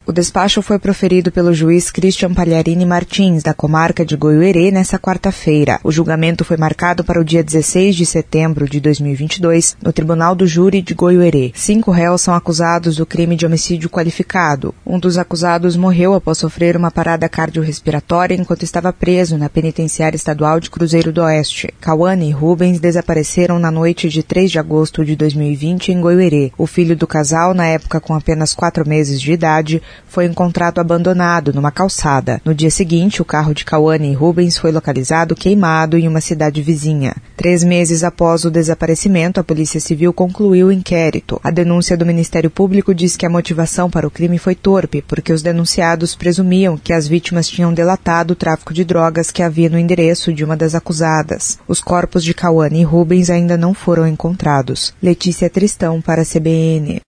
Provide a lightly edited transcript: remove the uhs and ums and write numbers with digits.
O despacho foi proferido pelo juiz Christian Pagliarini Martins, da comarca de Goiuerê, nesta quarta-feira. O julgamento foi marcado para o dia 16 de setembro de 2022, no Tribunal do Júri de Goiuerê. 5 réus são acusados do crime de homicídio qualificado. Um dos acusados morreu após sofrer uma parada cardiorrespiratória enquanto estava preso na penitenciária estadual de Cruzeiro do Oeste. Cauane e Rubens desapareceram na noite de 3 de agosto de 2020 em Goiuerê. O filho do casal, na época com apenas 4 meses de idade, foi encontrado abandonado numa calçada. No dia seguinte, o carro de Cauane e Rubens foi localizado queimado em uma cidade vizinha. 3 meses após o desaparecimento, a Polícia Civil concluiu o inquérito. A denúncia do Ministério Público diz que a motivação para o crime foi torpe, porque os denunciados presumiam que as vítimas tinham delatado o tráfico de drogas que havia no endereço de uma das acusadas. Os corpos de Cauane e Rubens ainda não foram encontrados. Letícia Tristão para a CBN.